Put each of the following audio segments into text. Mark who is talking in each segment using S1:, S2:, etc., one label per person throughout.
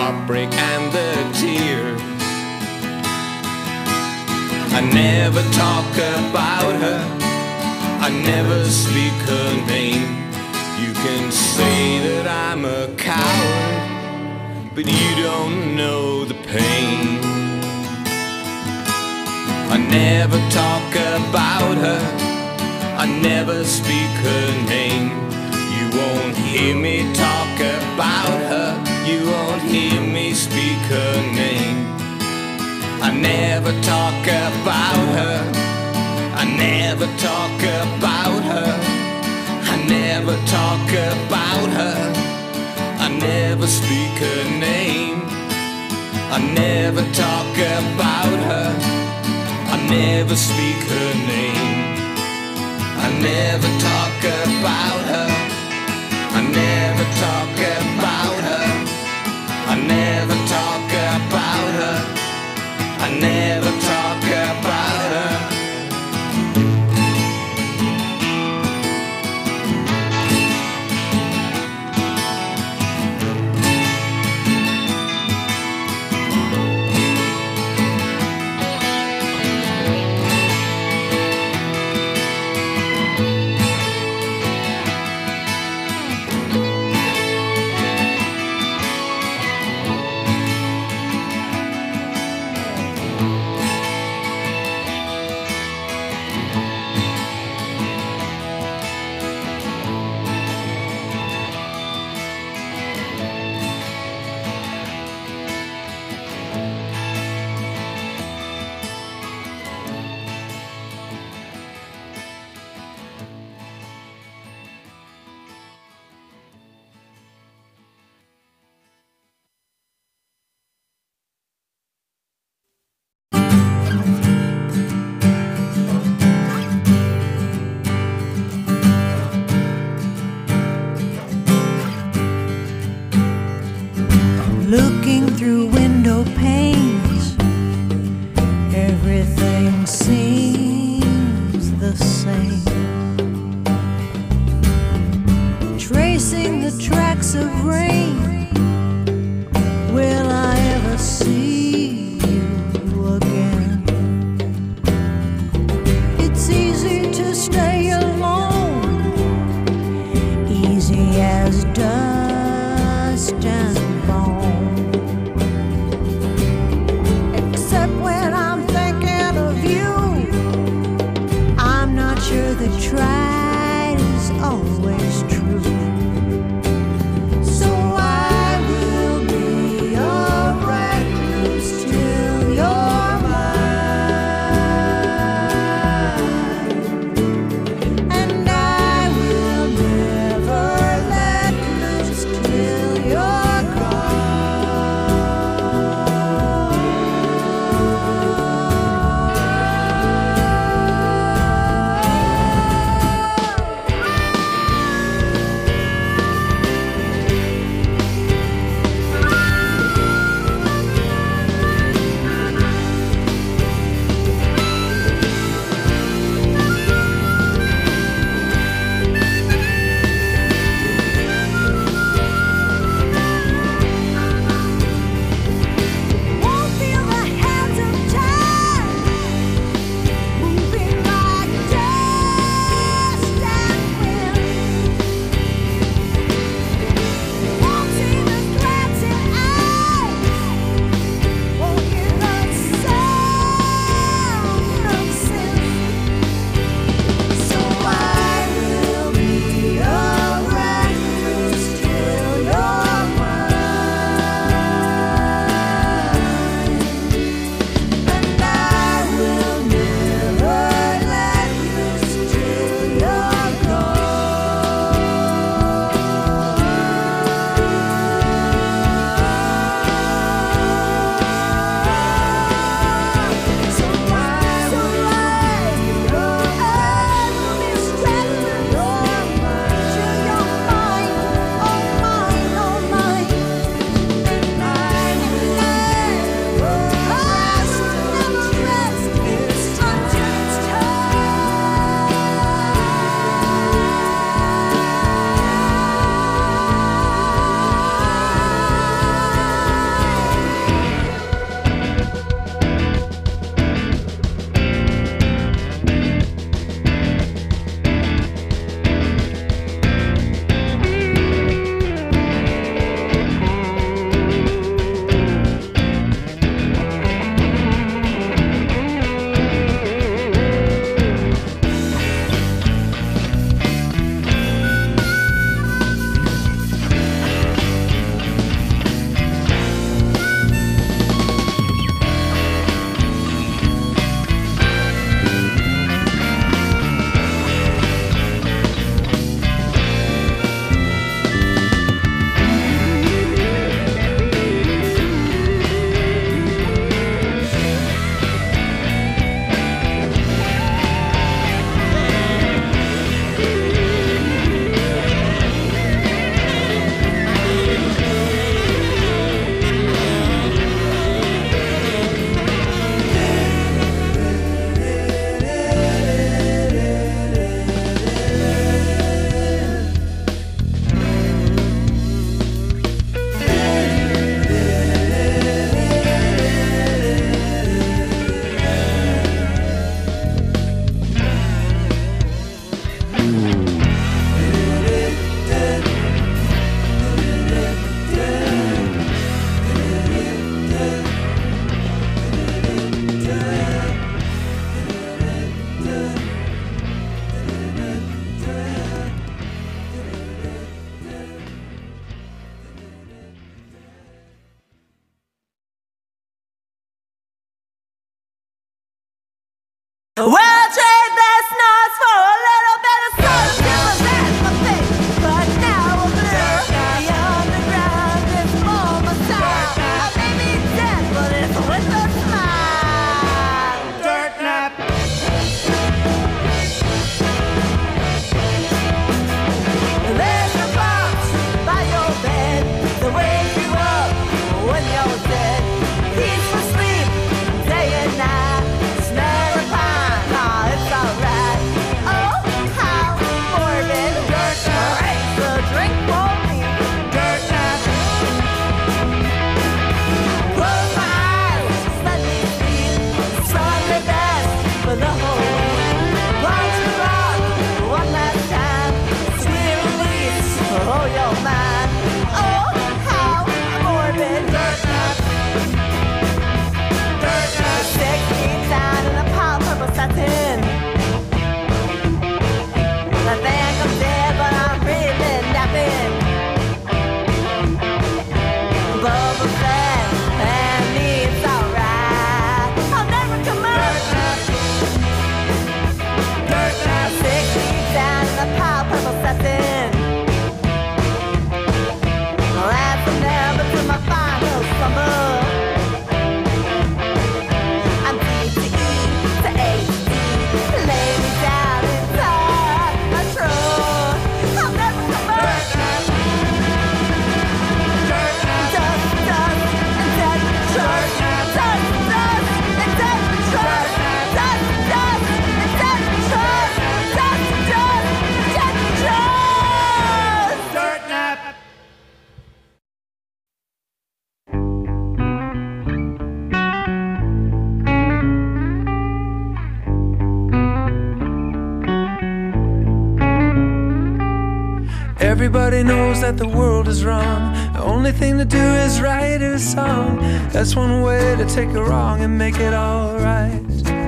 S1: heartbreak and the tears. I never talk about her, I never speak her name. You can say that I'm a coward, but you don't know the pain. I never talk about her, I never speak her name. You won't hear me talk about her, you won't hear me speak her name. I never talk about her, I never talk about her, I never talk about her, I never speak her name. I never talk about her, I never speak her name. I never talk about her, I never talk about her, I never talk about her, I never talk about her.
S2: Looking through window panes, everything seems the same. Tracing the tracks of rain, will I ever see you again? It's easy to stay alone, easy as dust and bone. Tried is always true. So why Well, trade this noise for a little bit of solitude. That's my thing. But now I'm blue. The underground is for my style. I may be dead, but it's with a smile.
S1: Dirt nap.
S2: There's a box by your bed to wake you up when you're dead. Peaceful sleep, day and night. Smell of pine, oh, it's alright. Oh, how morbid. Dirt nap. Raise a drink for me.
S1: Dirt nap.
S2: Close my eyes, let me sleep. Sunday best for the whole week. Punch the rock one last time. Sweet release for all your mind. Oh, how morbid.
S1: Dirt nap. Dirt nap.
S2: 6 feet down in a pile purple satin. I think I'm dead, but I'm really napping. Bubble fat and me, it's alright. I'll never come up.
S1: Dirt nap.
S2: 6 feet down in a pile purple satin. Last never to my final summer. I'm D to E to H D. Lay me down inside a truck. I'll never come up. Dust, dust, and dead truck. Dust, dust, and dead truck. Dust, dust, and dead truck. Dust, dust, and dead truck.
S1: Dirt nap.
S3: Everybody knows that the world is wrong. The only thing to do is write a song. That's one way to take a wrong and make it alright.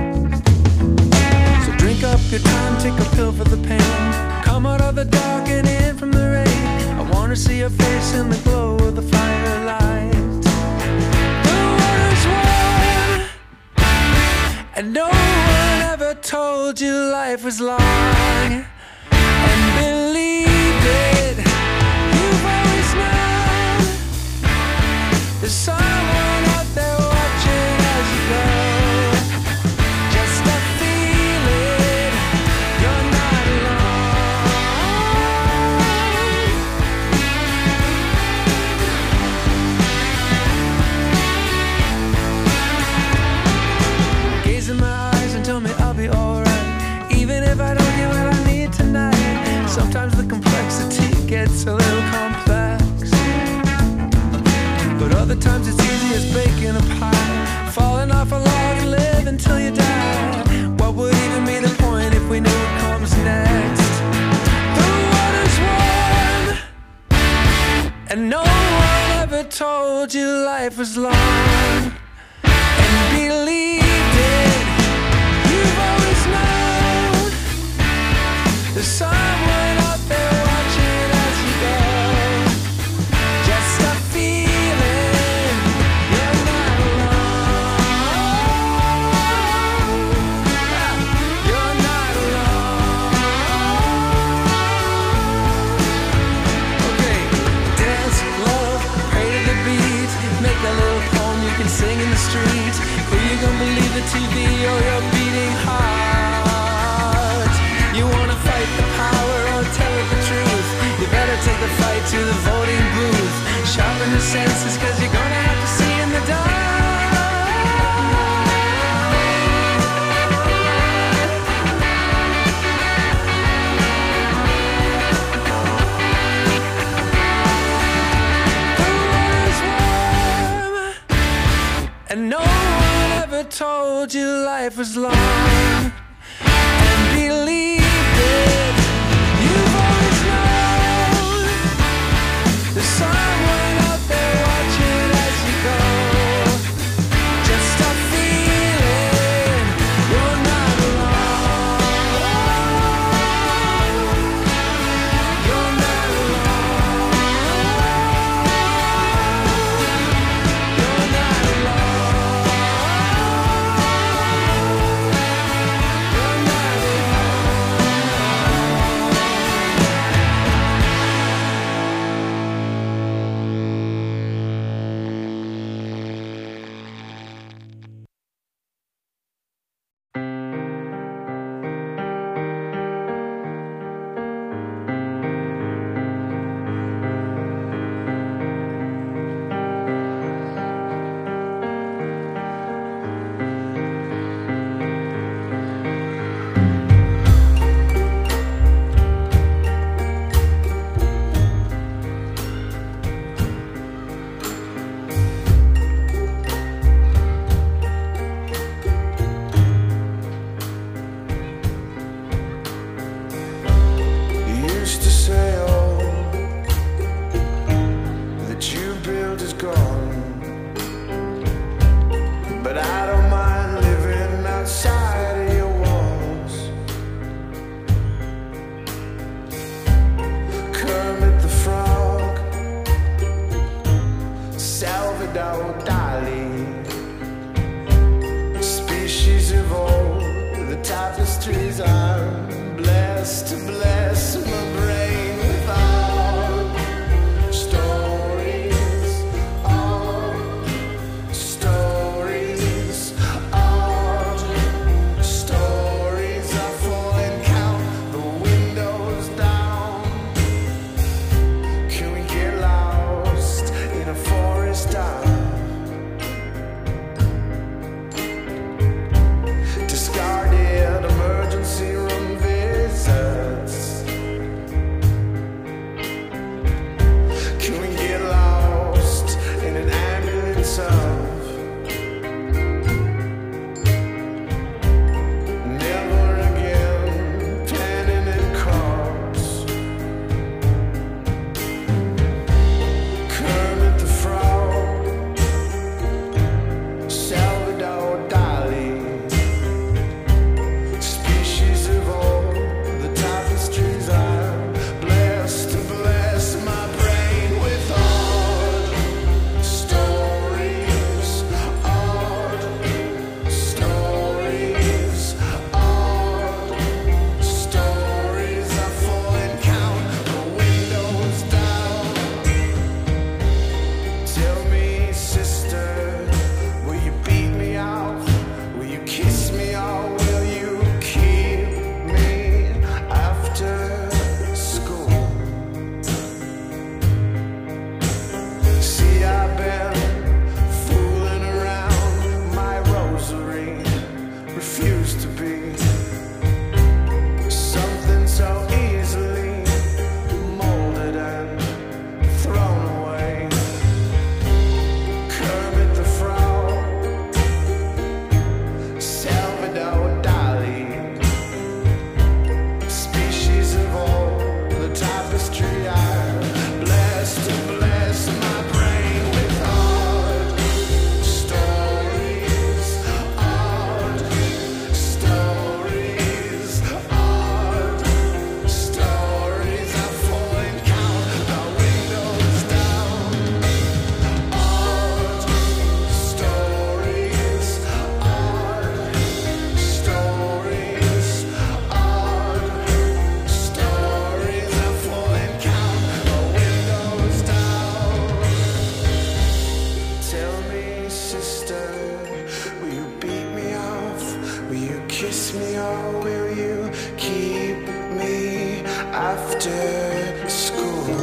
S3: So drink up your time, take a pill for the pain. Come out of the dark and in from the rain. I wanna see your face in the glow of the firelight. The water's warm, and no one ever told you life was long. And believed it, you've always known there's someone out there watching as you go. Just a feeling you're not alone. Gaze in my eyes and tell me I'll be alright, even if I don't get what I need tonight. Sometimes the complexity gets a little complex, but other times it's easy as baking a pie, falling off a log and live until you die. What would even be the point if we knew what comes next? The water's warm, and no one ever told you life was long. And believed it, you've always known there's someone out there watching as you go. Just a feeling you're not alone. You're not alone. Okay, dance, love, pray to the beat. Make a little poem you can sing in the street. Who you gonna believe, the TV or your beating heart? You wanna fight the power or tell it the truth? You better take the fight to the voting booth. Sharpen your senses, cause you're gonna have to see in the dark. The water's warm, and no one ever told you life was long. And believed it, you've always known there's someone out there watching as you go. Just a feeling you're not alone. You're not alone. You're not alone.
S4: gone. But I don't mind living outside of your walls. Kermit the Frog, Salvador Dali, species of old, the tapestries I'm blessed to bless my brain with all stories, all stories, all stories are full and count the windows down. Can we get lost in a forest town? Discarded emergency room visits. Can we get lost in an ambulance of never again planning and cross? Kermit the Frog, Salvador Dali, species of old, the tapestries I'm blessed to bless my brain with odd stories, odd stories, odd stories are full and count the windows down. Tell me, sister, will you beat me off? Will you kiss me or will you keep me after school? See, I've been fooling around my rosary, refuse to be something so easily molded and thrown away. Kermit the Frog, Salvador Dali, species of old, the tapestry I'm blessed to bless my brain with odd stories, odd stories, odd stories are full and count the windows down. Odd stories, odd stories, odd stories are full and count the windows down. Tell me, sister, will you beat me off? Will you kiss me or will you keep me after school?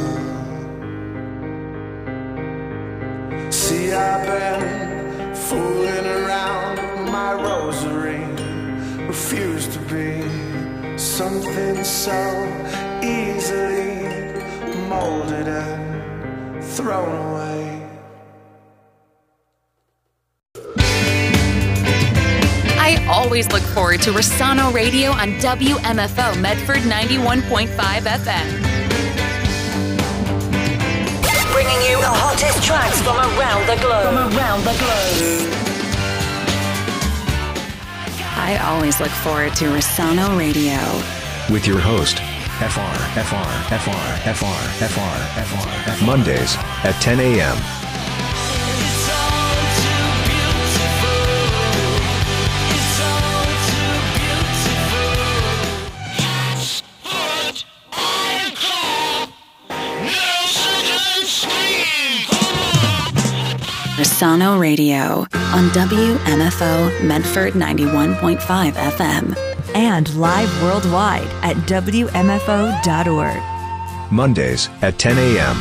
S4: See, I've been fooling around my rosary, refuse to be something so easily molded and thrown away.
S5: I always look forward to Rossano Radio on WMFO Medford 91.5 FM.
S6: Bringing you the hottest tracks from around the globe.
S5: I always look forward to Rossano Radio.
S7: With your host, Mondays at 10 a.m.
S5: Rossano Radio on WMFO Medford 91.5 FM.
S8: And live worldwide at WMFO.org.
S7: Mondays at 10 a.m.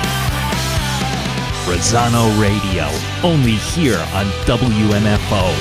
S9: Rossano Radio, only here on WMFO.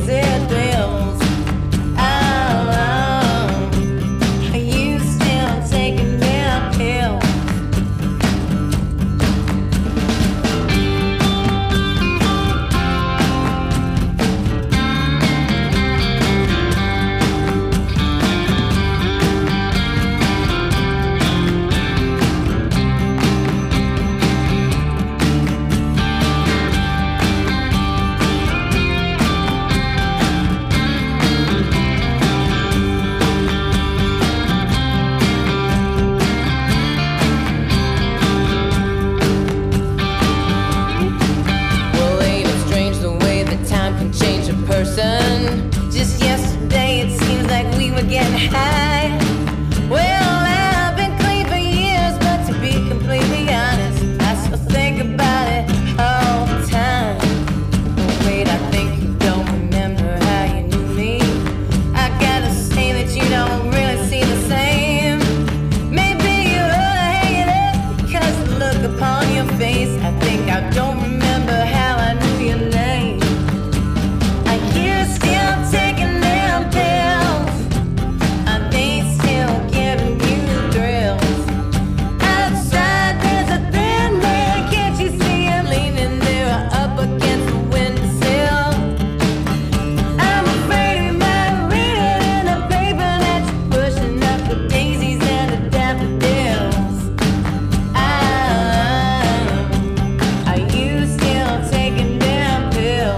S10: it thrills. Are you still taking their pills? Just yesterday it seems like we were getting high. Well, I've been clean for years, but to be completely honest, I still think about it all the time. But wait, I think you don't remember how you knew me. I gotta say that you don't really see the same. Maybe you ought to hang it up, because the look upon your face, I think I don't remember how I knew your name. Still taking them pills? Are they still giving you thrills? Outside there's a thin man, can't you see him leaning there up against the windowsill? I'm afraid he might read it in the paper that you're pushing up the daisies and the daffodils. Are you still taking them pills?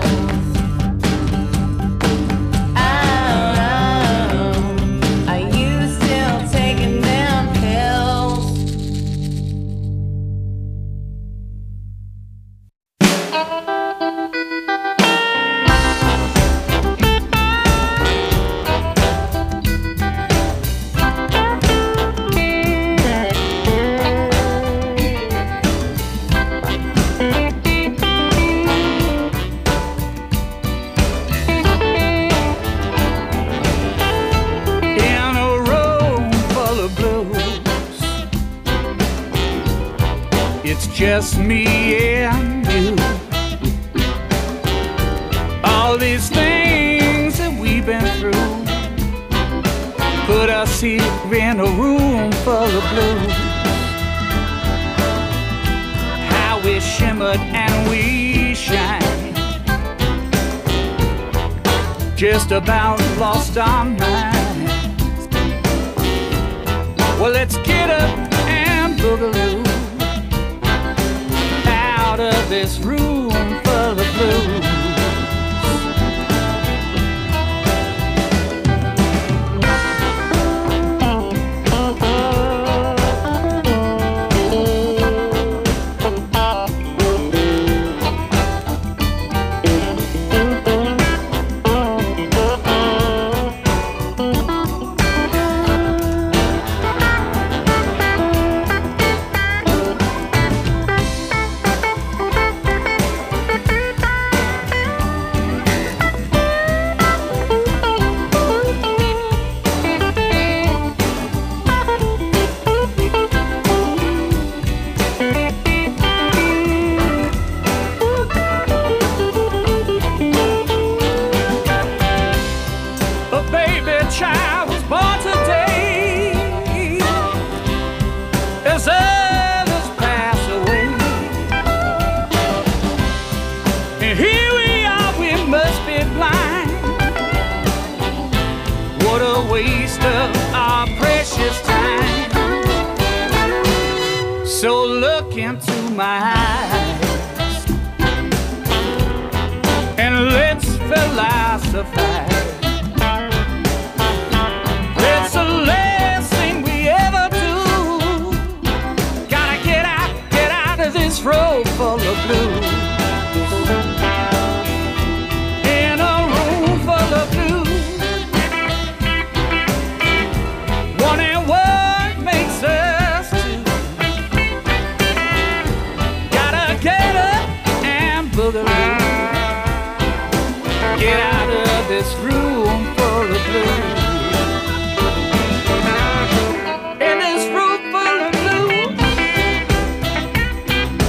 S11: Just me and you. All these things that we've been through put us here in a room full of blues. How we shimmered and we shine, just about lost our minds. Well, let's get up and boogaloo out of this room full of blues. So look into my eyes and let's philosophize. It's the last thing we ever do. Gotta get out of this road full of blues. In a room full of blues. Wondering what makes us two. Gotta get up and boogaloo. Get out of this room full of blues. In this room full of blues.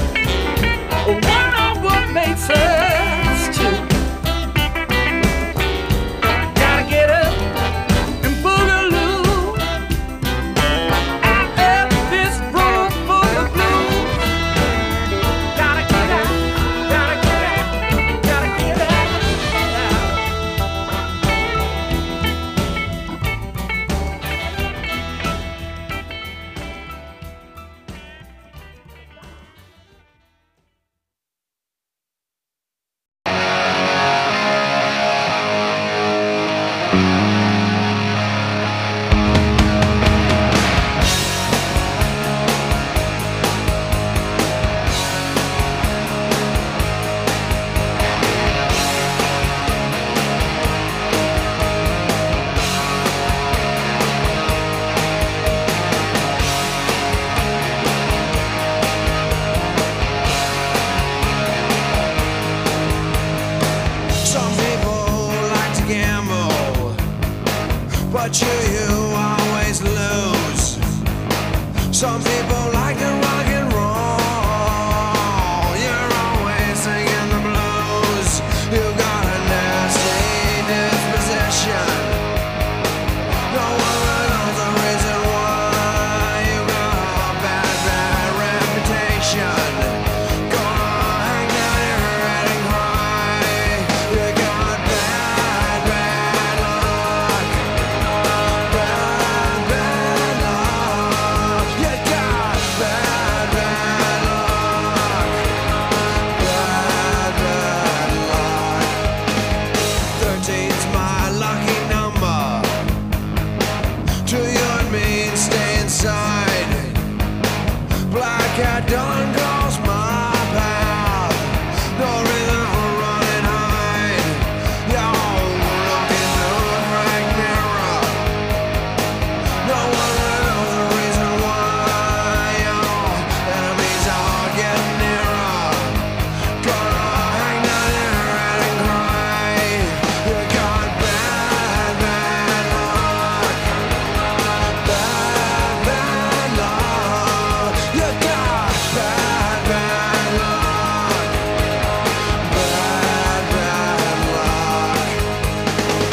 S11: Wonder what makes us two.
S3: But you always lose. Some people like to rock and roll. You're always singing the blues. You got a nasty disposition. No one knows the reason why. You got a bad, bad reputation. Gonna hang down your head and cry. You got bad, bad luck. Bad, bad luck. You got bad, bad luck. Bad, bad luck. 13's my lucky number. To you and me, stay inside. Black cat done calls my path. No reason for run and hide. Y'all look into a frank mirror. No one knows the reason why. Y'all enemies are getting nearer. Gonna hang down your head and cry. You got bad, bad luck. Bad, bad luck. You got bad, bad luck. Bad, bad luck.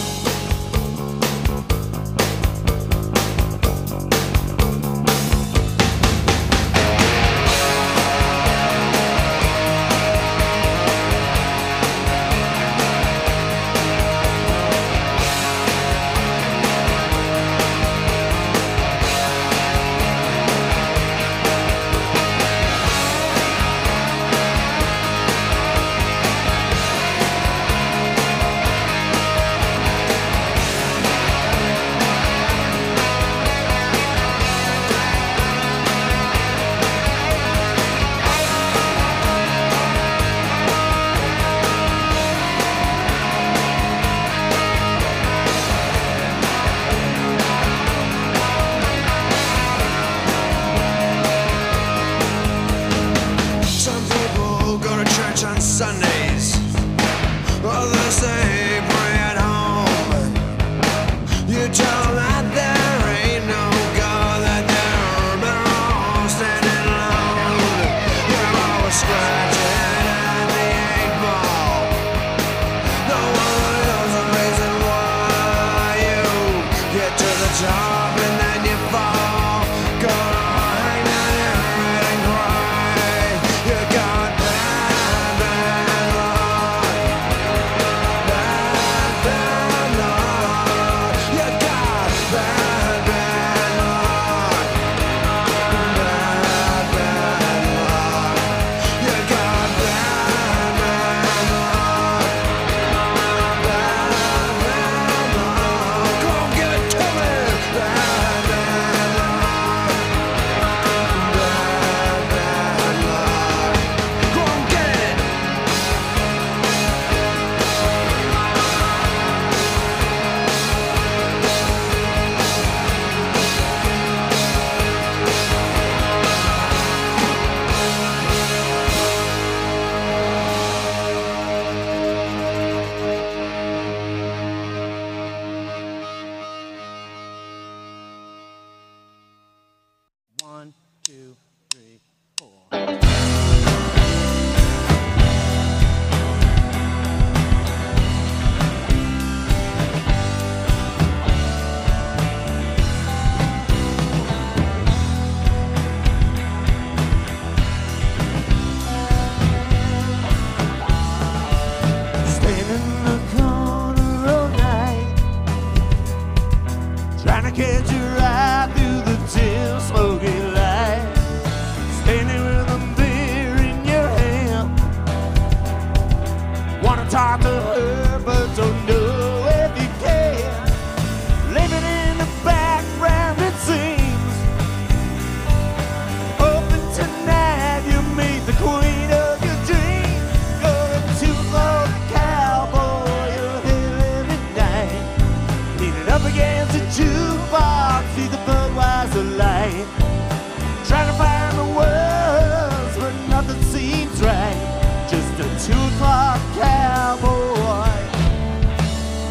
S3: Some people go to church on Sundays. Others say pray at home. You tell them that there ain't no God, that they're better off standing alone. You're always scratching at the 8 ball. No one knows the reason why you get to the top and then you fall. Gonna hang down your head and cry. You got bad, bad luck. Bad, bad luck. You got bad, bad luck. Bad, bad luck. You got bad, bad luck. Bad, bad luck. Come give it to me. Bad,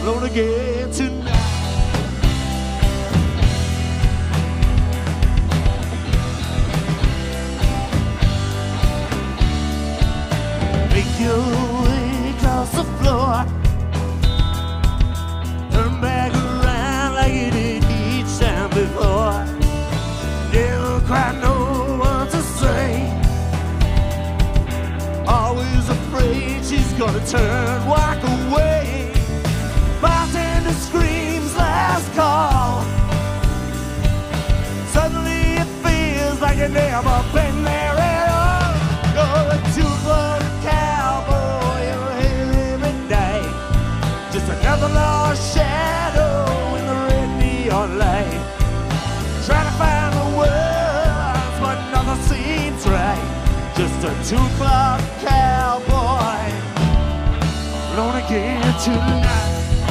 S12: alone again tonight. Make your way across the floor. Turn back around like you did each time before. Never quite know what to say. Always afraid she's gonna turn, walk away. Bartender screams last call. Suddenly it feels like you've never been there at all. You're a two-foot cowboy, you're here every day. Just another lost shadow in the red neon light. Trying to find the words, but nothing seems right. Just a two-clock cowboy, alone again tonight.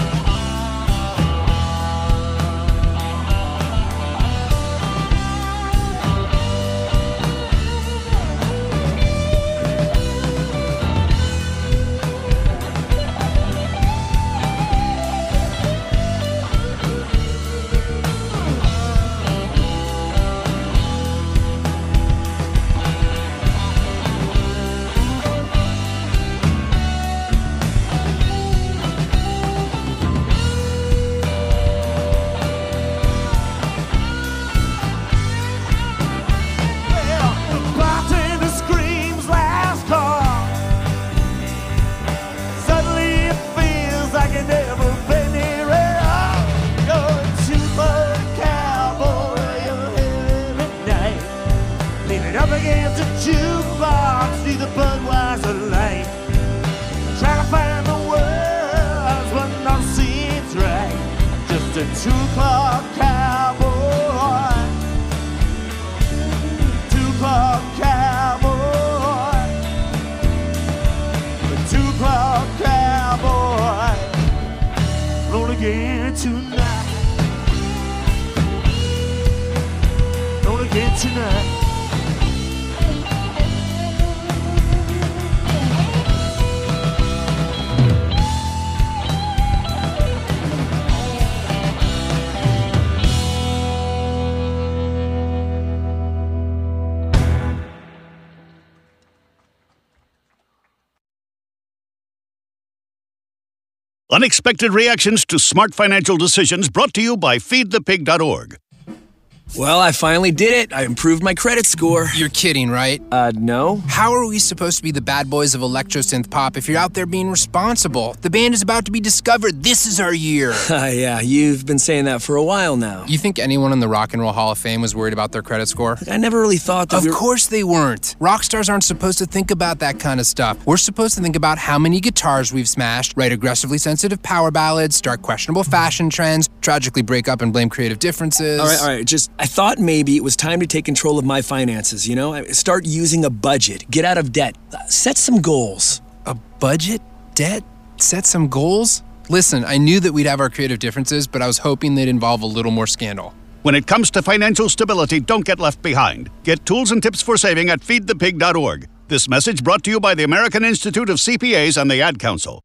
S12: Two-clock cowboy, two-clock cowboy, two-clock cowboy, roll again tonight, roll again tonight.
S13: Unexpected reactions to smart financial decisions brought to you by feedthepig.org.
S14: Well, I finally did it. I improved my credit score.
S15: You're kidding, right?
S14: No.
S15: How are we supposed to be the bad boys of electro-synth pop if you're out there being responsible? The band is about to be discovered. This is our year.
S14: Yeah, you've been saying that for a while now.
S15: You think anyone in the Rock and Roll Hall of Fame was worried about their credit score?
S14: I never really thought that
S15: Of course they weren't. Rock stars aren't supposed to think about that kind of stuff. We're supposed to think about how many guitars we've smashed, write aggressively sensitive power ballads, start questionable fashion trends, tragically break up and blame creative differences.
S14: All right, I thought maybe it was time to take control of my finances, you know? Start using a budget, get out of debt, set some goals.
S15: A budget? Debt? Set some goals? Listen, I knew that we'd have our creative differences, but I was hoping they'd involve a little more scandal.
S13: When it comes to financial stability, don't get left behind. Get tools and tips for saving at feedthepig.org. This message brought to you by the American Institute of CPAs and the Ad Council.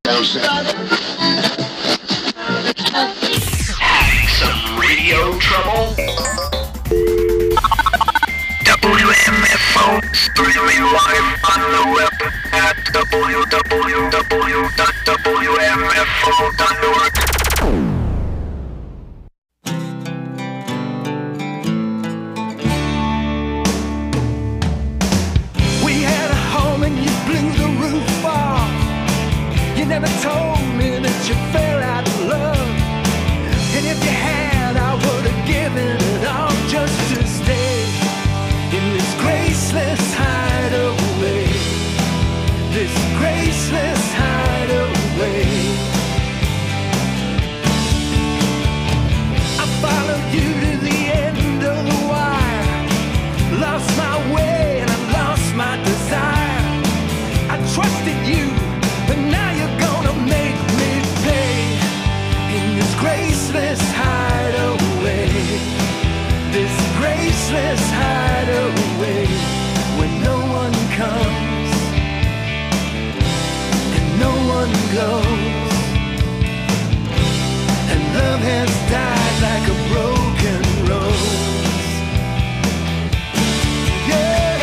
S16: Having some radio trouble? WMFO streaming live on the web at www.wmfo.org.
S12: We had a home and you blew the roof off. You never told me that you fell out of love. And if you had, I would have given it all just to stay in this graceless hideaway. This graceless hideaway. I followed you to the end of the wire. Lost my way and I lost my desire. I trusted you, but now you're gonna make me pay in this graceless hideaway. This graceless hideaway where no one comes and no one goes, and love has died like a broken rose. Yeah.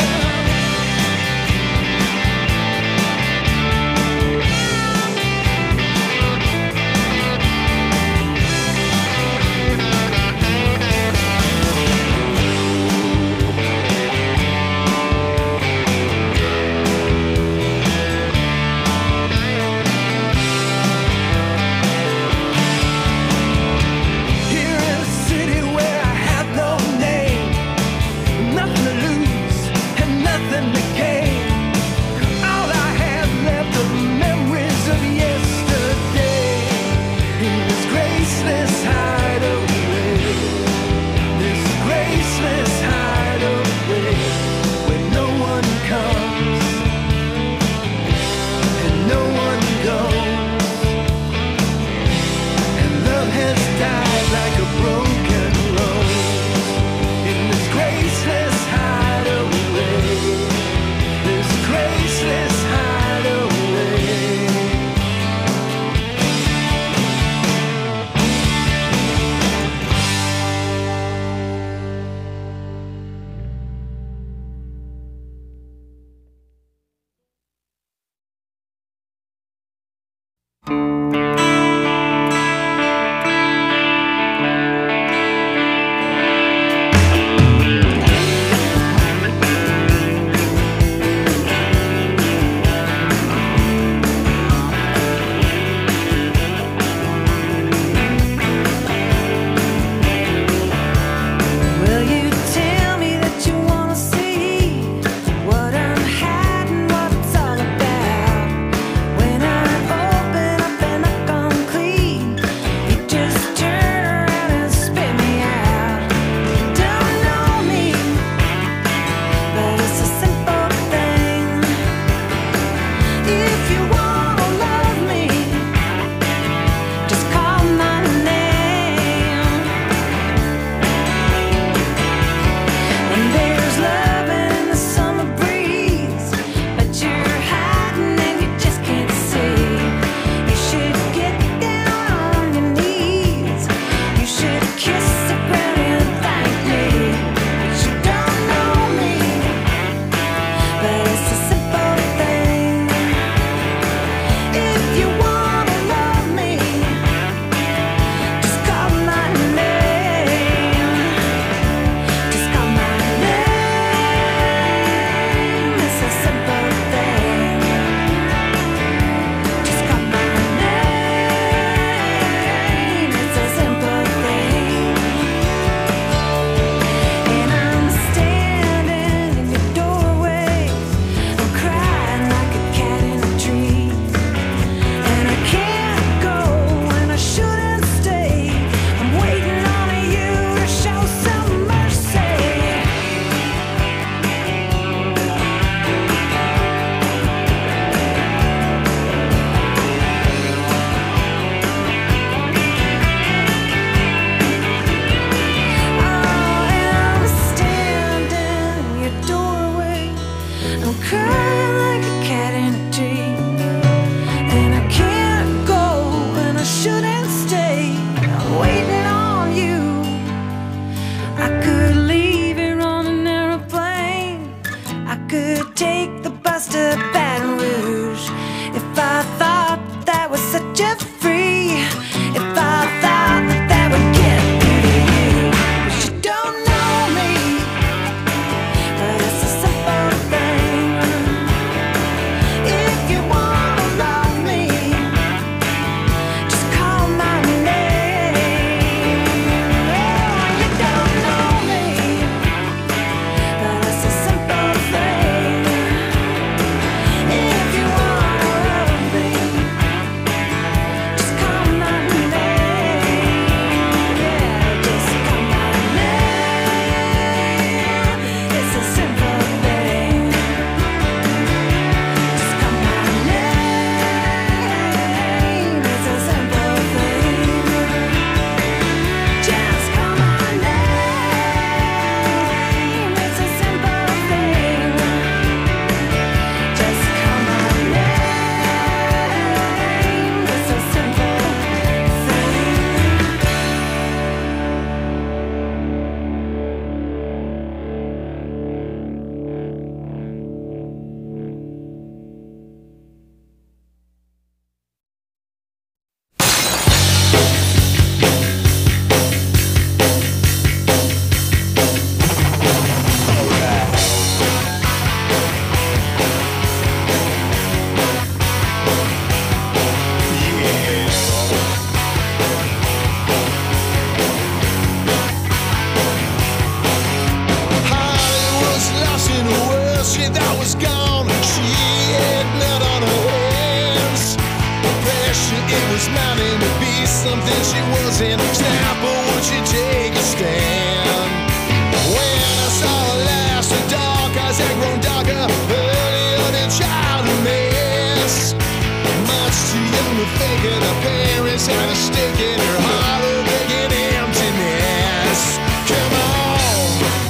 S17: something she wasn't. Snap, or would she take a stand? When I saw her last, her dark eyes had grown darker, earlier than child mess. Much too young to fake it, her parents had a stake in her heart, a begging emptiness. Come on.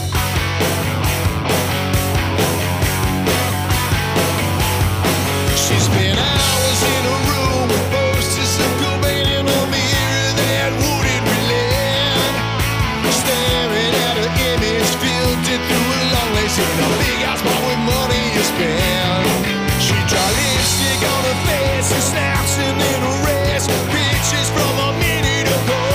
S17: She spent hours in a room with posters of Cobain in a mirror that wouldn't relent. Staring at her image, filtered through a long lace in a big house bought with money you spend. She draw lipstick on her face and snaps and then a rest. Pictures from a minute ago.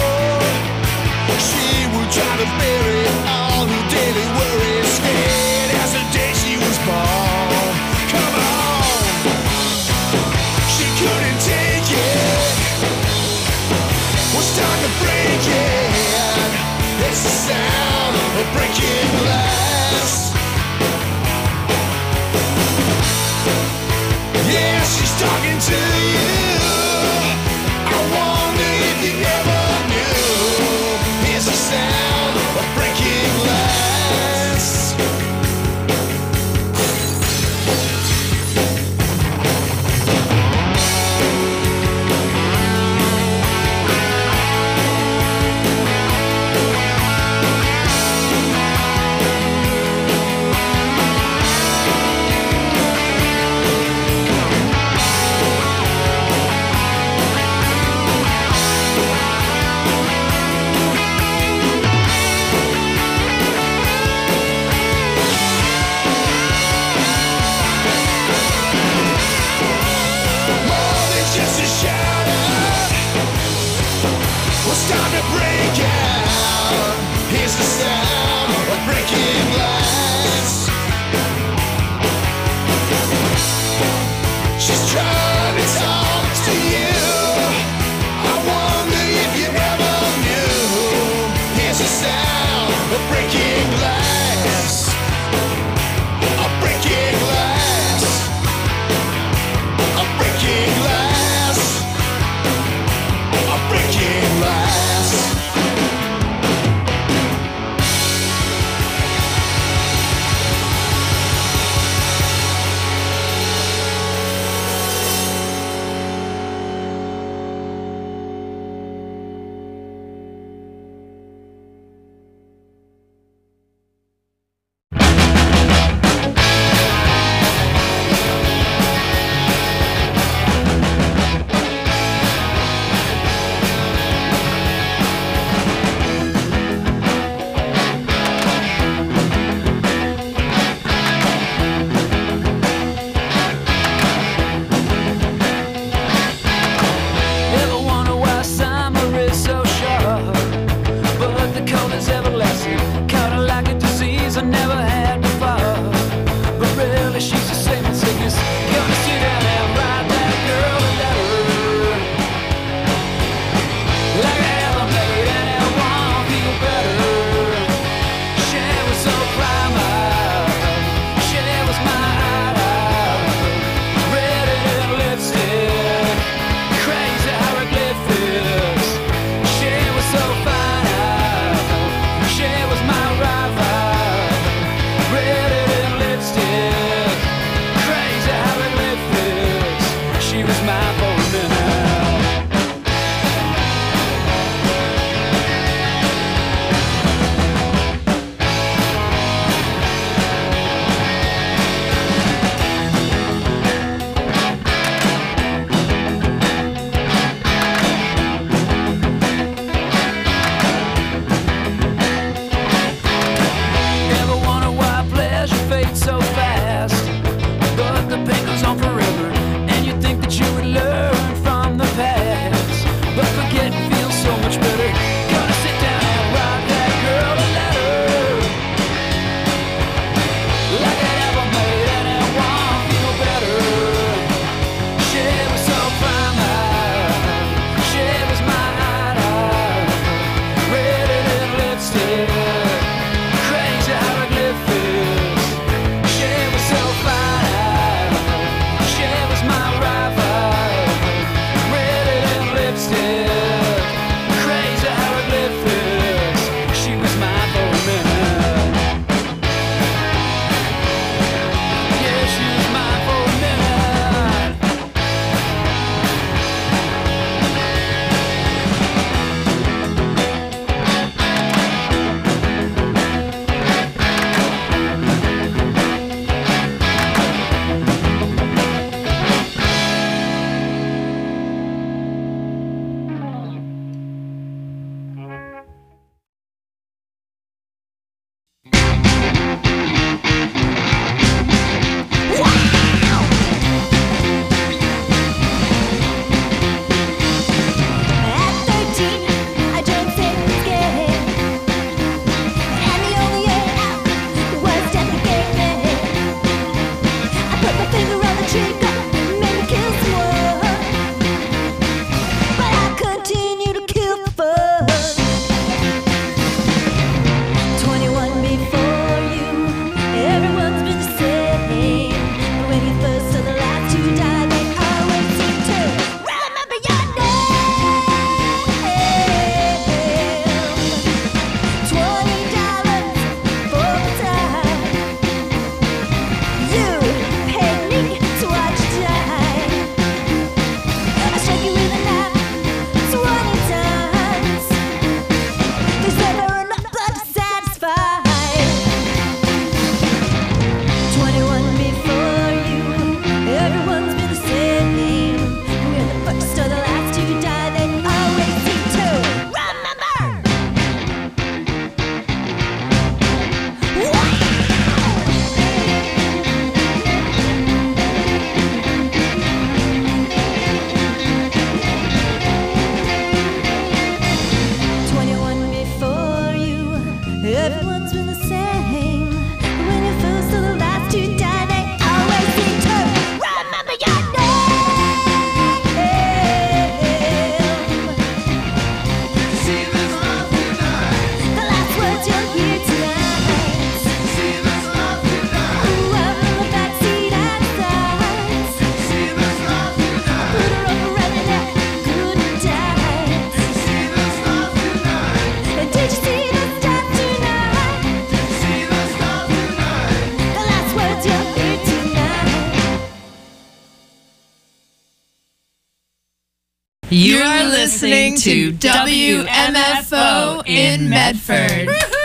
S18: You are listening to WMFO in Medford.